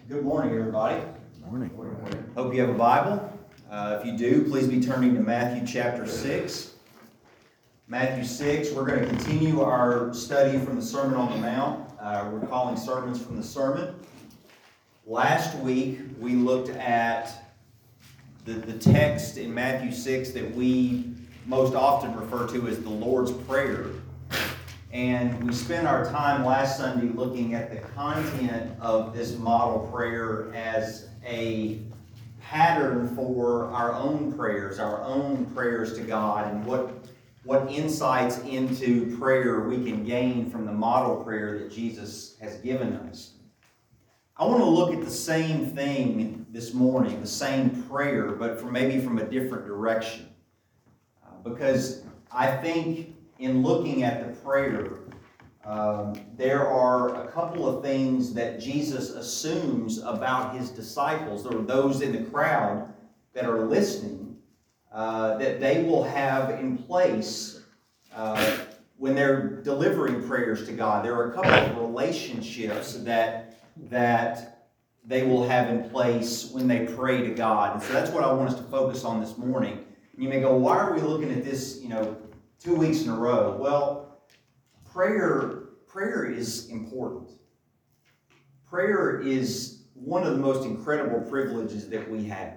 Good morning, everybody. Morning. Hope you have a Bible. If you do, please be turning to Matthew chapter 6. Matthew 6, we're going to continue our study from the Sermon on the Mount. We're calling sermons from the sermon. Last week, we looked at the text in Matthew 6 that we most often refer to as the Lord's Prayer. And we spent our time last Sunday looking at the content of this model prayer as a pattern for our own prayers to God, and what insights into prayer we can gain from the model prayer that Jesus has given us. I want to look at the same thing this morning, the same prayer, but maybe from a different direction. Because I think in looking at the prayer, there are a couple of things that Jesus assumes about his disciples, or those in the crowd that are listening, that they will have in place when they're delivering prayers to God. There are a couple of relationships that they will have in place when they pray to God. And so that's what I want us to focus on this morning. And you may go, why are we looking at this, 2 weeks in a row? Well, prayer is important. Prayer is one of the most incredible privileges that we have.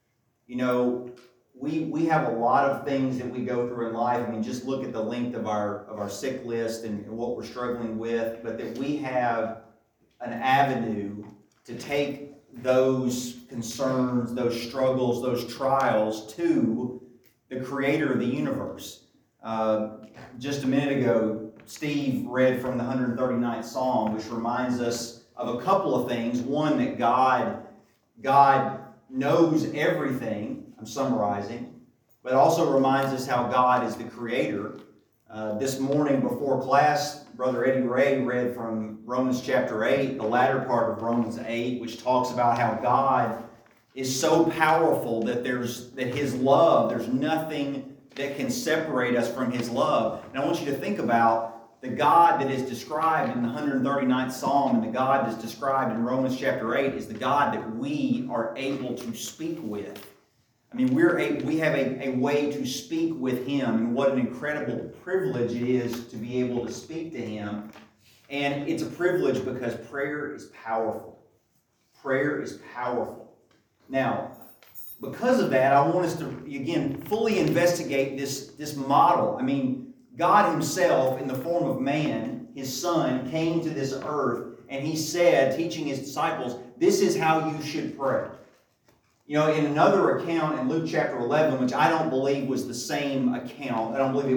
We have a lot of things that we go through in life. Just look at the length of our sick list and what we're struggling with, but that we have an avenue to take those concerns, those struggles, those trials to the Creator of the universe. Just a minute ago, Steve read from the 139th Psalm, which reminds us of a couple of things. One, that God knows everything. I'm summarizing. But also reminds us how God is the Creator. This morning before class, Brother Eddie Ray read from Romans chapter 8, the latter part of Romans 8, which talks about how God is so powerful that His love, there's nothing that can separate us from His love. And I want you to think about the God that is described in the 139th Psalm and the God that's described in Romans chapter 8 is the God that we are able to speak with. We have a way to speak with Him, and what an incredible privilege it is to be able to speak to Him. And it's a privilege because prayer is powerful. Prayer is powerful. Now, because of that, I want us to, again, fully investigate this model. God Himself, in the form of man, His Son, came to this earth, and He said, teaching His disciples, this is how you should pray. In another account in Luke chapter 11, which I don't believe was the same account, I don't think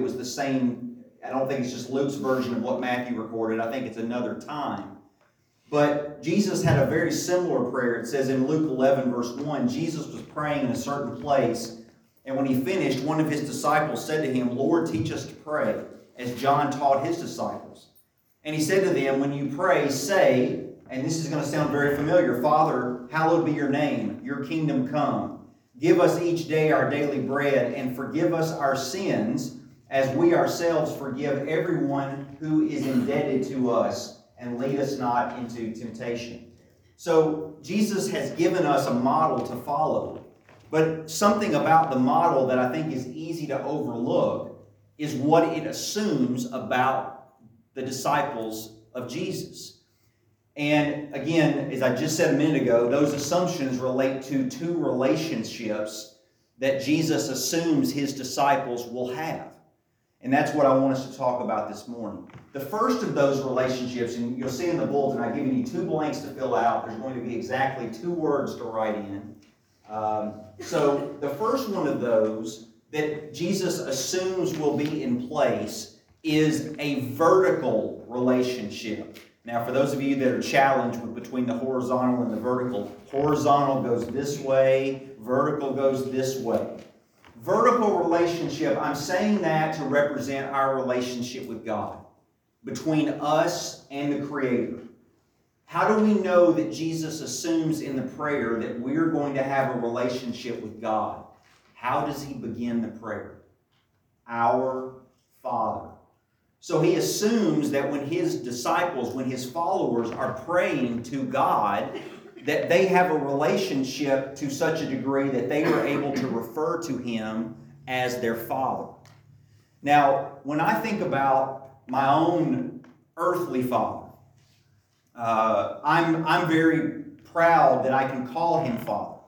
it's just Luke's version of what Matthew recorded, I think it's another time. But Jesus had a very similar prayer. It says in Luke 11, verse 1, Jesus was praying in a certain place, and when He finished, one of His disciples said to Him, Lord, teach us to pray, as John taught his disciples. And He said to them, when you pray, say, and this is going to sound very familiar, Father, hallowed be your name, your kingdom come. Give us each day our daily bread, and forgive us our sins, as we ourselves forgive everyone who is indebted to us, and lead us not into temptation. So Jesus has given us a model to follow. But something about the model that I think is easy to overlook is what it assumes about the disciples of Jesus. And again, as I just said a minute ago, those assumptions relate to two relationships that Jesus assumes His disciples will have. And that's what I want us to talk about this morning. The first of those relationships, and you'll see in the bulletin, I've given you 2 blanks to fill out. There's going to be exactly 2 words to write in. So the first one of those that Jesus assumes will be in place is a vertical relationship. Now, for those of you that are challenged between the horizontal and the vertical, horizontal goes this way, vertical goes this way. Vertical relationship, I'm saying that to represent our relationship with God, between us and the Creator. How do we know that Jesus assumes in the prayer that we're going to have a relationship with God? How does He begin the prayer? Our Father. So He assumes that when His disciples, when His followers are praying to God, that they have a relationship to such a degree that they are able to refer to him as their father. Now, when I think about my own earthly father, I'm very proud that I can call him father.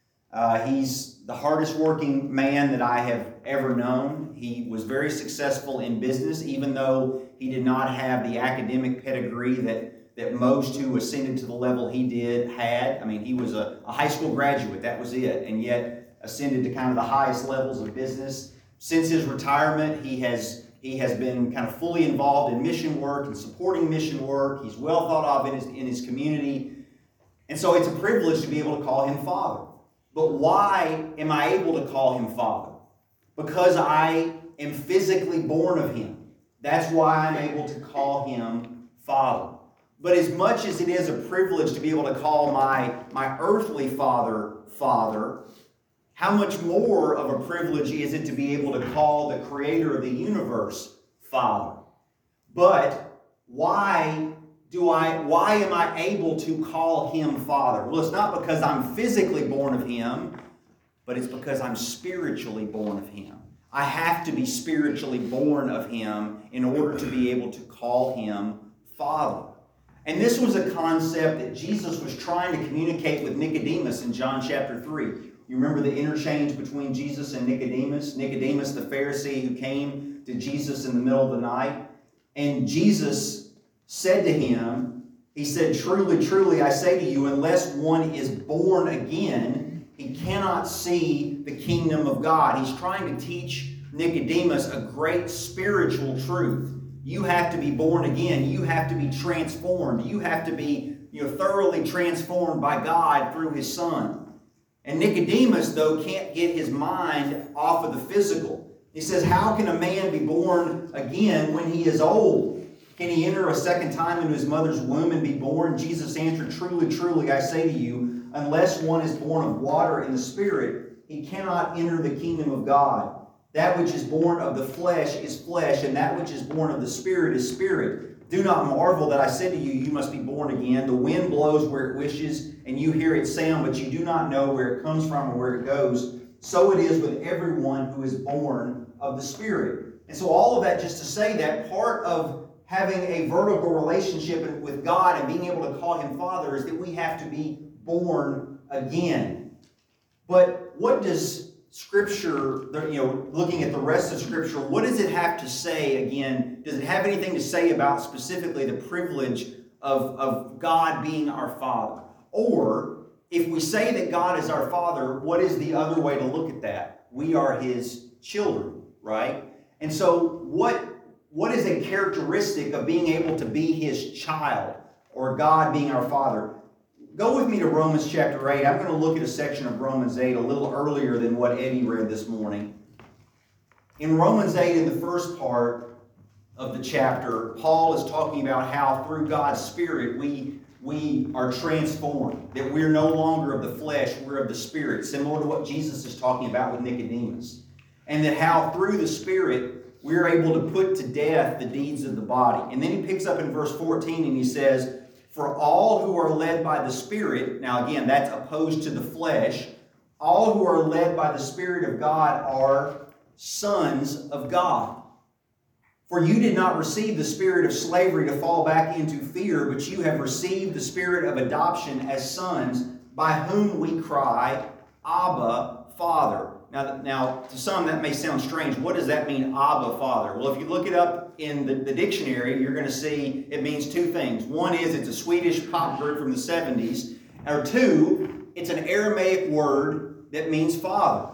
He's the hardest working man that I have ever known. He was very successful in business, even though he did not have the academic pedigree that most who ascended to the level he did had. I mean, he was a high school graduate, that was it, and yet ascended to kind of the highest levels of business. Since his retirement, he has been kind of fully involved in mission work and supporting mission work. He's well thought of in his community. And so it's a privilege to be able to call him father. But why am I able to call him father? Because I am physically born of him. That's why I'm able to call him father. But as much as it is a privilege to be able to call my earthly father, father, how much more of a privilege is it to be able to call the creator of the universe father? But why am I able to call him father? Well, it's not because I'm physically born of him, but it's because I'm spiritually born of him. I have to be spiritually born of him in order to be able to call him father. And this was a concept that Jesus was trying to communicate with Nicodemus in John chapter 3. You remember the interchange between Jesus and Nicodemus? Nicodemus, the Pharisee who came to Jesus in the middle of the night. And Jesus said to him, he said, "Truly, truly, I say to you, unless one is born again, he cannot see the kingdom of God." He's trying to teach Nicodemus a great spiritual truth. You have to be born again. You have to be transformed. You have to be thoroughly transformed by God through his Son. And Nicodemus, though, can't get his mind off of the physical. He says, how can a man be born again when he is old? Can he enter a second time into his mother's womb and be born? Jesus answered, "Truly, truly, I say to you, unless one is born of water and the Spirit, he cannot enter the kingdom of God. That which is born of the flesh is flesh, and that which is born of the Spirit is spirit. Do not marvel that I said to you, you must be born again. The wind blows where it wishes, and you hear its sound, but you do not know where it comes from or where it goes. So it is with everyone who is born of the Spirit." And so all of that just to say that part of having a vertical relationship with God and being able to call him Father is that we have to be born again. But what does Scripture, looking at the rest of Scripture, what does it have to say again? Does it have anything to say about specifically the privilege of God being our Father? Or, if we say that God is our Father, what is the other way to look at that? We are his children, right? And so, what is a characteristic of being able to be his child, or God being our Father? Go with me to Romans chapter 8. I'm going to look at a section of Romans 8 a little earlier than what Eddie read this morning. In Romans 8, in the first part of the chapter, Paul is talking about how through God's Spirit we are transformed, that we're no longer of the flesh, we're of the Spirit, similar to what Jesus is talking about with Nicodemus. And that how through the Spirit we're able to put to death the deeds of the body. And then he picks up in verse 14 and he says, "For all who are led by the Spirit," now again, that's opposed to the flesh, "all who are led by the Spirit of God are sons of God. For you did not receive the spirit of slavery to fall back into fear, but you have received the spirit of adoption as sons, by whom we cry, Abba, Father." Now, to some that may sound strange. What does that mean, Abba, Father? Well, if you look it up in the dictionary, you're going to see it means two things. One is it's a Swedish pop group from the 70s. Or two, it's an Aramaic word that means father.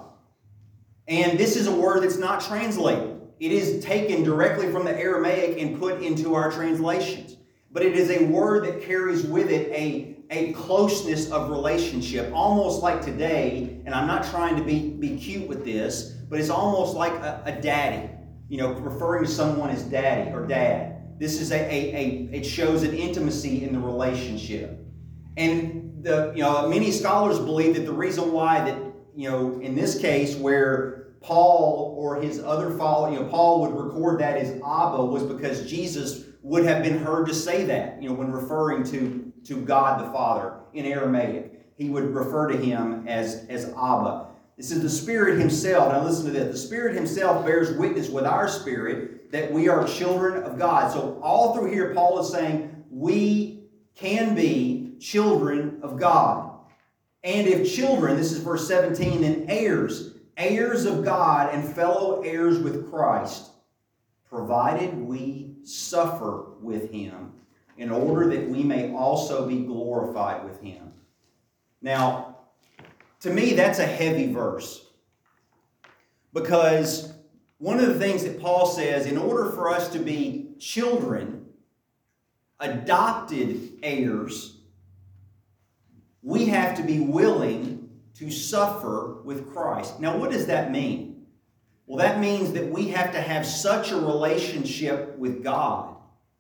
And this is a word that's not translated. It is taken directly from the Aramaic and put into our translations. But it is a word that carries with it a closeness of relationship, almost like today, and I'm not trying to be cute with this, but it's almost like a daddy, referring to someone as daddy or dad. This is it shows an intimacy in the relationship. And many scholars believe that the reason why that, in this case where Paul or his other follower, Paul would record that as Abba, was because Jesus would have been heard to say that, when referring to to God the Father in Aramaic. He would refer to him as Abba. This is the Spirit himself. Now listen to this. The Spirit himself bears witness with our spirit that we are children of God. So all through here, Paul is saying we can be children of God. And if children, this is verse 17, then heirs, heirs of God and fellow heirs with Christ, provided we suffer with him, in order that we may also be glorified with him. Now, to me, that's a heavy verse. Because one of the things that Paul says, in order for us to be children, adopted heirs, we have to be willing to suffer with Christ. Now, what does that mean? Well, that means that we have to have such a relationship with God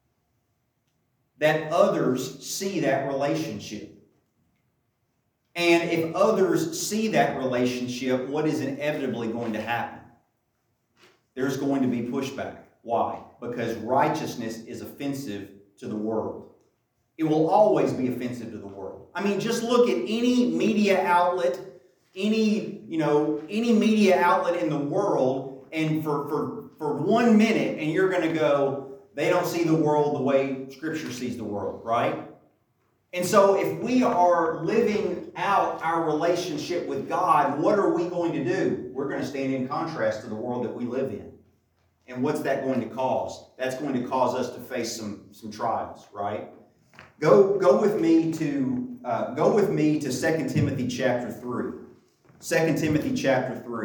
that others see that relationship. And if others see that relationship, what is inevitably going to happen? There's going to be pushback. Why? Because righteousness is offensive to the world. It will always be offensive to the world. I mean, just look at any media outlet, any media outlet in the world, and for 1 minute, and you're going to go, they don't see the world the way Scripture sees the world, right? And so if we are living out our relationship with God, what are we going to do? We're going to stand in contrast to the world that we live in. And what's that going to cause? That's going to cause us to face some trials, right? Go with me to 2 Timothy chapter 3. 2 Timothy chapter 3.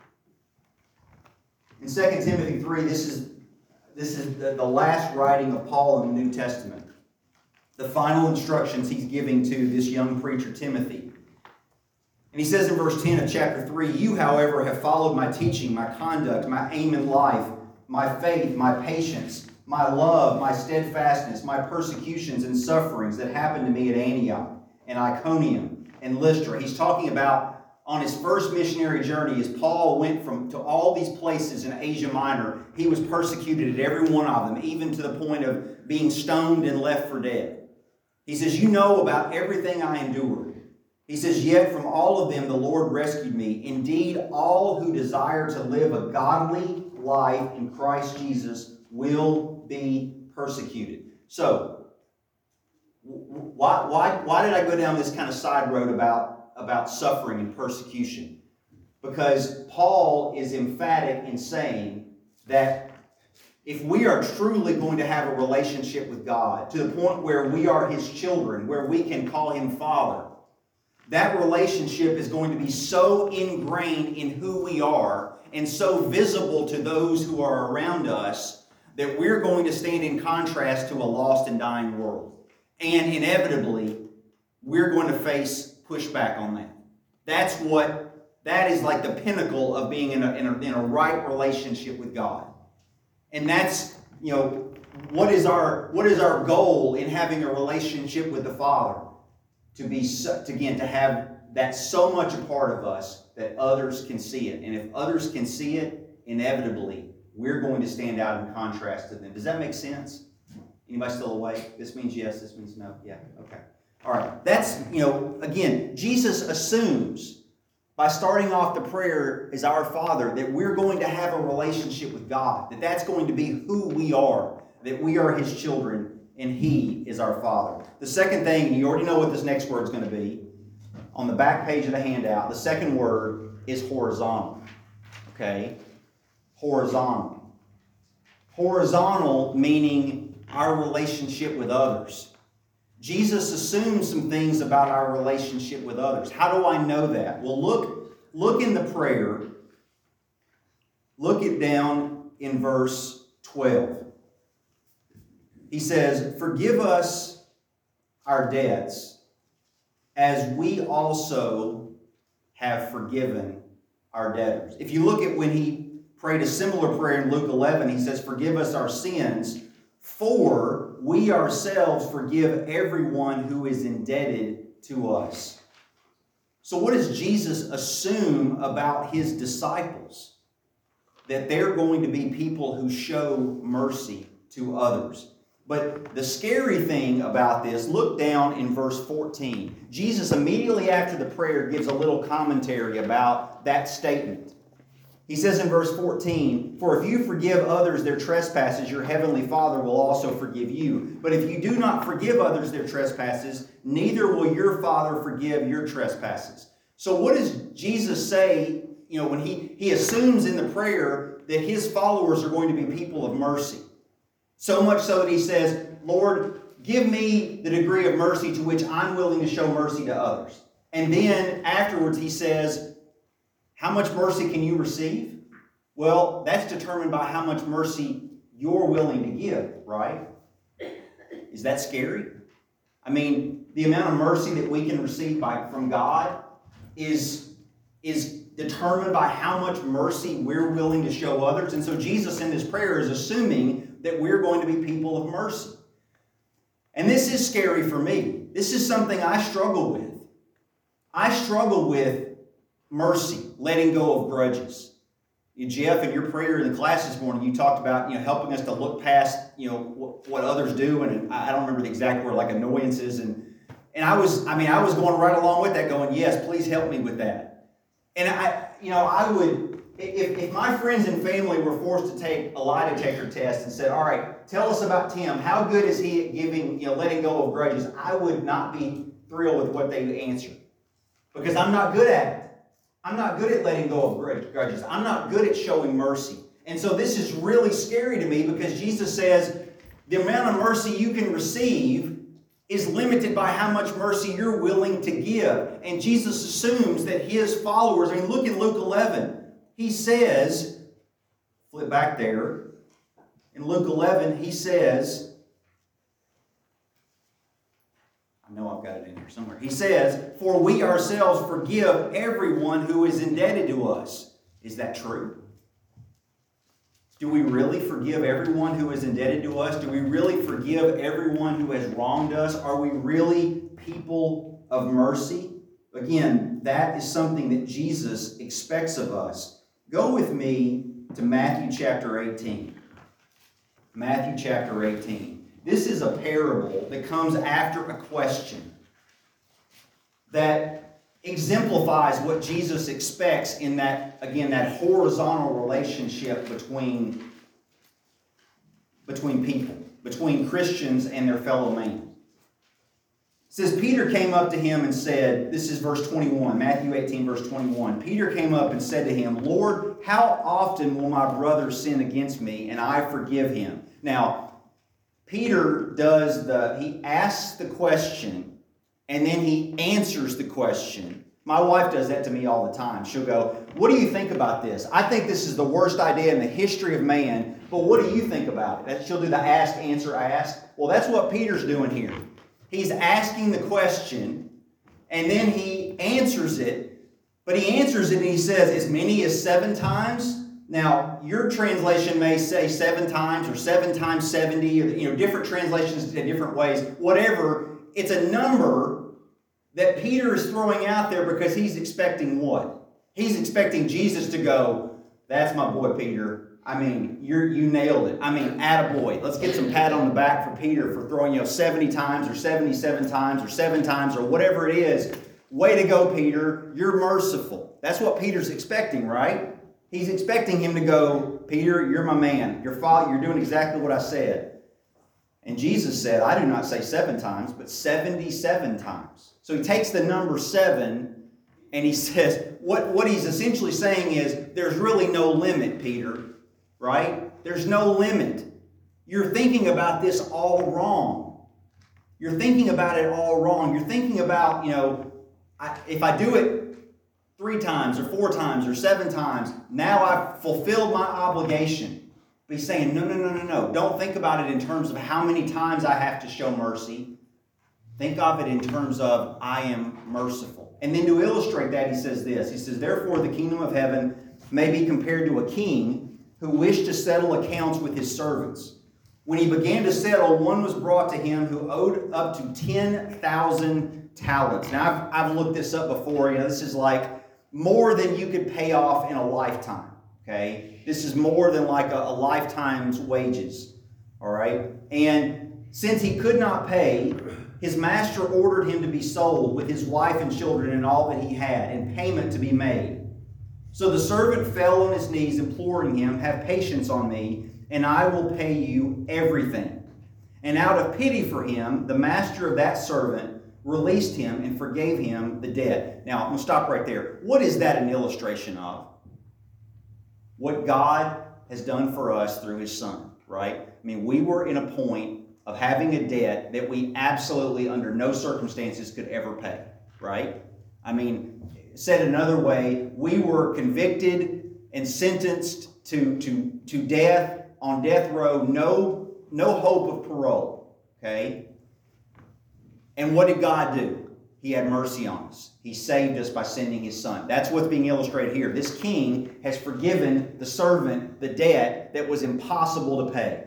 In 2 Timothy 3, this is the last writing of Paul in the New Testament. The final instructions he's giving to this young preacher, Timothy. And he says in verse 10 of chapter 3, "You, however, have followed my teaching, my conduct, my aim in life, my faith, my patience, my love, my steadfastness, my persecutions and sufferings that happened to me at Antioch and Iconium and Lystra." He's talking about on his first missionary journey, as Paul went to all these places in Asia Minor, he was persecuted at every one of them, even to the point of being stoned and left for dead. He says, "You know about everything I endured." He says, "Yet from all of them the Lord rescued me. Indeed, all who desire to live a godly life in Christ Jesus will be persecuted." So, why did I go down this kind of side road about suffering and persecution? Because Paul is emphatic in saying that if we are truly going to have a relationship with God to the point where we are his children, where we can call him Father, that relationship is going to be so ingrained in who we are and so visible to those who are around us that we're going to stand in contrast to a lost and dying world. And inevitably, we're going to face pushback on that. That is like the pinnacle of being in a right relationship with God. And that's, what is our goal in having a relationship with the Father? To have that so much a part of us that others can see it. And if others can see it, inevitably, we're going to stand out in contrast to them. Does that make sense? Anybody still awake? This means yes, this means no. Yeah, okay. All right. That's, again, Jesus assumes by starting off the prayer as our Father that we're going to have a relationship with God, that that's going to be who we are, that we are his children and he is our Father. The second thing, and you already know what this next word is going to be, on the back page of the handout, the second word is horizontal. Okay? Horizontal. Horizontal meaning our relationship with others. Jesus assumes some things about our relationship with others. How do I know that? Well, look in the prayer. Look it down in verse 12. He says, "Forgive us our debts as we also have forgiven our debtors." If you look at when he prayed a similar prayer in Luke 11, he says, "Forgive us our sins, for we ourselves forgive everyone who is indebted to us." So what does Jesus assume about his disciples? That they're going to be people who show mercy to others. But the scary thing about this, look down in verse 14. Jesus immediately after the prayer gives a little commentary about that statement. He says in verse 14, "For if you forgive others their trespasses, your heavenly Father will also forgive you. But if you do not forgive others their trespasses, neither will your Father forgive your trespasses." So what does Jesus say, when he assumes in the prayer that his followers are going to be people of mercy? So much so that he says, "Lord, give me the degree of mercy to which I'm willing to show mercy to others." And then afterwards he says, how much mercy can you receive? Well, that's determined by how much mercy you're willing to give, right? Is that scary? I mean, the amount of mercy that we can receive from God is determined by how much mercy we're willing to show others. And so Jesus in this prayer is assuming that we're going to be people of mercy. And this is scary for me. This is something I struggle with. I struggle with mercy, letting go of grudges. Jeff, in your prayer in the class this morning, you talked about helping us to look past what others do, and I don't remember the exact word, like annoyances, and I was going right along with that, going, yes, please help me with that. And I would, if my friends and family were forced to take a lie detector test and said, all right, tell us about Tim, how good is he at letting go of grudges? I would not be thrilled with what they would answer, because I'm not good at it. I'm not good at letting go of grudges. I'm not good at showing mercy. And so this is really scary to me, because Jesus says the amount of mercy you can receive is limited by how much mercy you're willing to give. And Jesus assumes that his followers, look in Luke 11. He says, flip back there. In Luke 11, he says, I know I've got it in here somewhere. He says, "For we ourselves forgive everyone who is indebted to us." Is that true? Do we really forgive everyone who is indebted to us? Do we really forgive everyone who has wronged us? Are we really people of mercy? Again, that is something that Jesus expects of us. Go with me to Matthew chapter 18. Matthew chapter 18. This is a parable that comes after a question that exemplifies what Jesus expects in that horizontal relationship between people, between Christians and their fellow man. It says, Peter came up to him and said, this is verse 21, Matthew 18, verse 21. Peter came up and said to him, "Lord, how often will my brother sin against me and I forgive him?" Now, Peter he asks the question and then he answers the question. My wife does that to me all the time. She'll go, "What do you think about this? I think this is the worst idea in the history of man, but what do you think about it?" She'll do the ask, answer, ask. Well, that's what Peter's doing here. He's asking the question and then he answers it, but he answers it and he says, as many as 7 times. Now, your translation may say 7 times or 7 times 70, or different translations in different ways. Whatever, it's a number that Peter is throwing out there because he's expecting what? He's expecting Jesus to go, "That's my boy, Peter. You nailed it. attaboy. Let's get some pat on the back for Peter for throwing 70 times or 77 times or 7 times or whatever it is. Way to go, Peter. You're merciful." That's what Peter's expecting, right? He's expecting him to go, "Peter, you're my man. You're doing exactly what I said." And Jesus said, "I do not say 7 times, but 77 times." So he takes the number 7 and he says, what he's essentially saying is, there's really no limit, Peter, right? There's no limit. You're thinking about this all wrong. You're thinking about it all wrong. You're thinking about, if I do it 3 times or 4 times or 7 times, now I've fulfilled my obligation. But he's saying, no. Don't think about it in terms of how many times I have to show mercy. Think of it in terms of, I am merciful. And then to illustrate that, he says this. He says, "Therefore the kingdom of heaven may be compared to a king who wished to settle accounts with his servants. When he began to settle, one was brought to him who owed up to 10,000 talents. Now, I've looked this up before. This is like more than you could pay off in a lifetime. Okay? This is more than like a lifetime's wages. All right? And Since he could not pay, his master ordered him to be sold with his wife and children and all that he had, and payment to be made. So the servant fell on his knees, imploring him, "Have patience on me, and I will pay you everything." And out of pity for him, the master of that servant released him and forgave him the debt. Now, I'm going to stop right there. What is that an illustration of? What God has done for us through his Son, right? I mean, we were in a point of having a debt that we absolutely, under no circumstances, could ever pay, right? I mean, said another way, we were convicted and sentenced to death, on death row, no hope of parole, okay? And what did God do? He had mercy on us. He saved us by sending his Son. That's what's being illustrated here. This king has forgiven the servant the debt that was impossible to pay.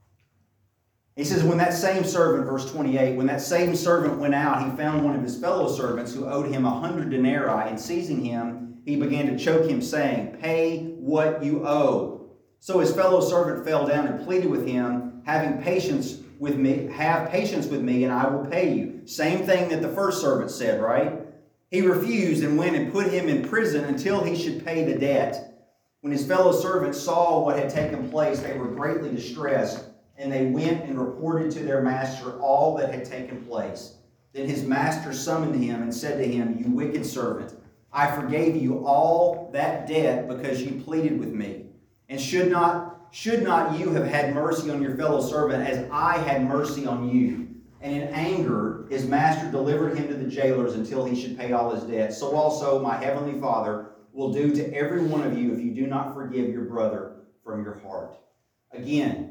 He says, when that same servant, verse 28, when that same servant went out, he found one of his fellow servants who owed him 100 denarii, and seizing him, he began to choke him, saying, "Pay what you owe." So his fellow servant fell down and pleaded with him, "Have patience with me, and I will pay you." Same thing that the first servant said, right? He refused and went and put him in prison until he should pay the debt. When his fellow servants saw what had taken place, they were greatly distressed, and they went and reported to their master all that had taken place. Then his master summoned him and said to him, "You wicked servant, I forgave you all that debt because you pleaded with me. And should not you have had mercy on your fellow servant as I had mercy on you?" And in anger, his master delivered him to the jailers until he should pay all his debt. So also my heavenly Father will do to every one of you if you do not forgive your brother from your heart. Again,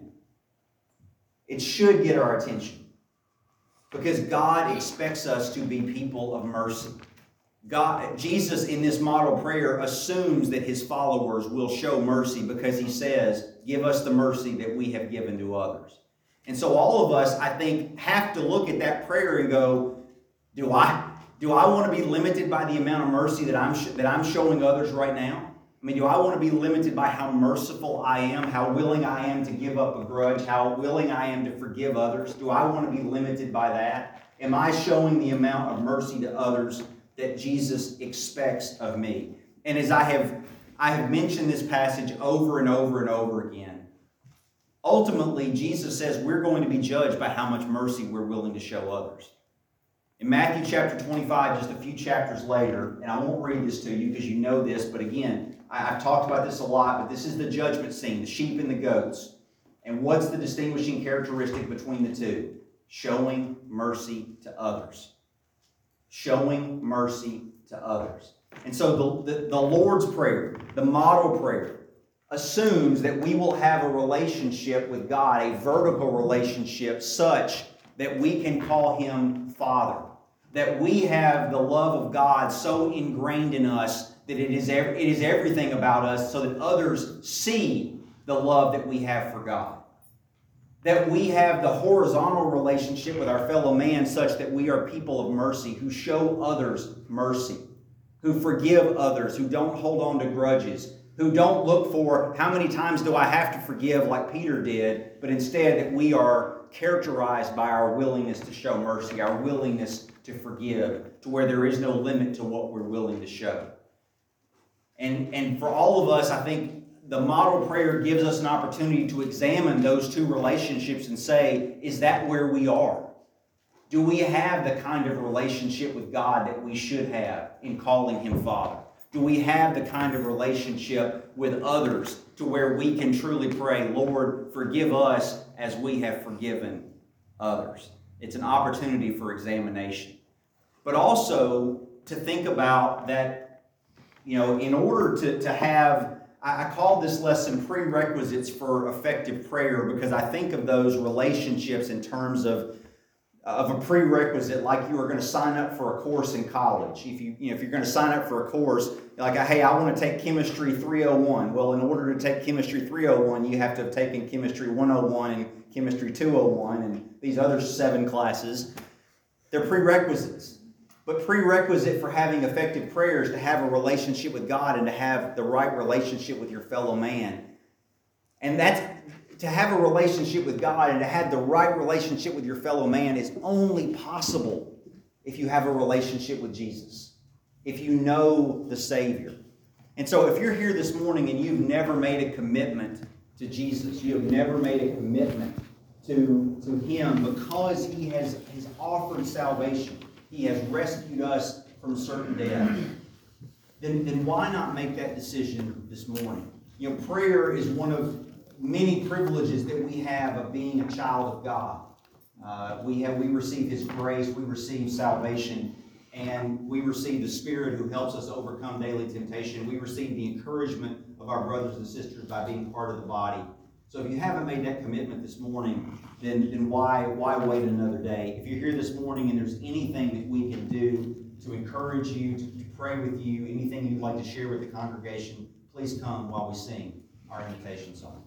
it should get our attention because God expects us to be people of mercy. Jesus in this model prayer assumes that his followers will show mercy because he says, "Give us the mercy that we have given to others." And so all of us, I think, have to look at that prayer and go, do I want to be limited by the amount of mercy that I'm showing others right now? I mean, do I want to be limited by how merciful I am, how willing I am to give up a grudge, how willing I am to forgive others? Do I want to be limited by that? Am I showing the amount of mercy to others that Jesus expects of me? And as I have mentioned this passage over and over and over again, ultimately Jesus says we're going to be judged by how much mercy we're willing to show others. In Matthew chapter 25, just a few chapters later, and I won't read this to you because you know this, but again, I've talked about this a lot, but this is the judgment scene, the sheep and the goats. And what's the distinguishing characteristic between the two? Showing mercy to others. Showing mercy to others. And so the Lord's Prayer, the model prayer, assumes that we will have a relationship with God, a vertical relationship such that we can call him Father. That we have the love of God so ingrained in us that it is everything about us so that others see the love that we have for God. That we have the horizontal relationship with our fellow man such that we are people of mercy who show others mercy, who forgive others, who don't hold on to grudges, who don't look for how many times do I have to forgive like Peter did, but instead that we are characterized by our willingness to show mercy, our willingness to forgive, to where there is no limit to what we're willing to show. And for all of us, I think the model prayer gives us an opportunity to examine those two relationships and say, is that where we are? Do we have the kind of relationship with God that we should have in calling him Father? Do we have the kind of relationship with others to where we can truly pray, Lord, forgive us as we have forgiven others? It's an opportunity for examination. But also to think about that, in order to have, I call this lesson prerequisites for effective prayer because I think of those relationships in terms of a prerequisite, like you are going to sign up for a course in college. If you're going to sign up for a course, like, hey, I want to take Chemistry 301. Well, in order to take Chemistry 301, you have to have taken Chemistry 101 and Chemistry 201 and these other 7 classes. They're prerequisites. But prerequisite for having effective prayer is to have a relationship with God and to have the right relationship with your fellow man. And to have a relationship with God and to have the right relationship with your fellow man is only possible if you have a relationship with Jesus, if you know the Savior. And so if you're here this morning and you've never made a commitment to Jesus, you have never made a commitment to Him because He has offered salvation, He has rescued us from certain death, then why not make that decision this morning? You know, prayer is one of many privileges that we have of being a child of God. We receive His grace, we receive salvation, and we receive the Spirit who helps us overcome daily temptation. We receive the encouragement of our brothers and sisters by being part of the body. So if you haven't made that commitment this morning, then why wait another day? If you're here this morning and there's anything that we can do to encourage you, to pray with you, anything you'd like to share with the congregation, please come while we sing our invitation song.